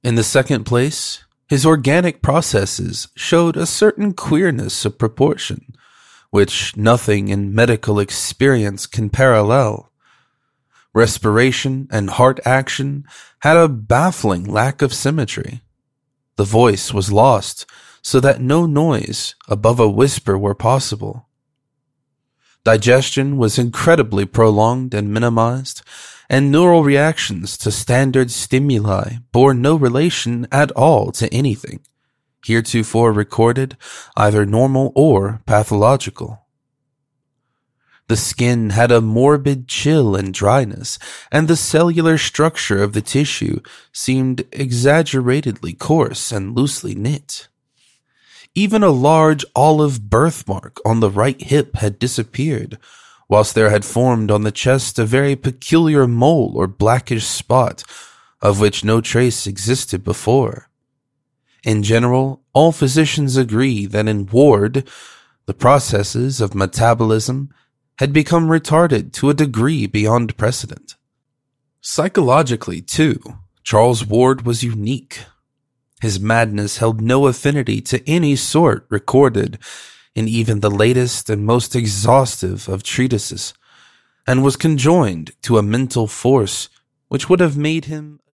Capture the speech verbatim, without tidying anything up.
In the second place, his organic processes showed a certain queerness of proportion, which nothing in medical experience can parallel. Respiration and heart action had a baffling lack of symmetry. The voice was lost so that no noise above a whisper were possible. Digestion was incredibly prolonged and minimized, and neural reactions to standard stimuli bore no relation at all to anything heretofore recorded, either normal or pathological. The skin had a morbid chill and dryness, and the cellular structure of the tissue seemed exaggeratedly coarse and loosely knit. Even a large olive birthmark on the right hip had disappeared, whilst there had formed on the chest a very peculiar mole or blackish spot, of which no trace existed before. In general, all physicians agree that in Ward, the processes of metabolism had become retarded to a degree beyond precedent. Psychologically, too, Charles Ward was unique. His madness held no affinity to any sort recorded in even the latest and most exhaustive of treatises, and was conjoined to a mental force which would have made him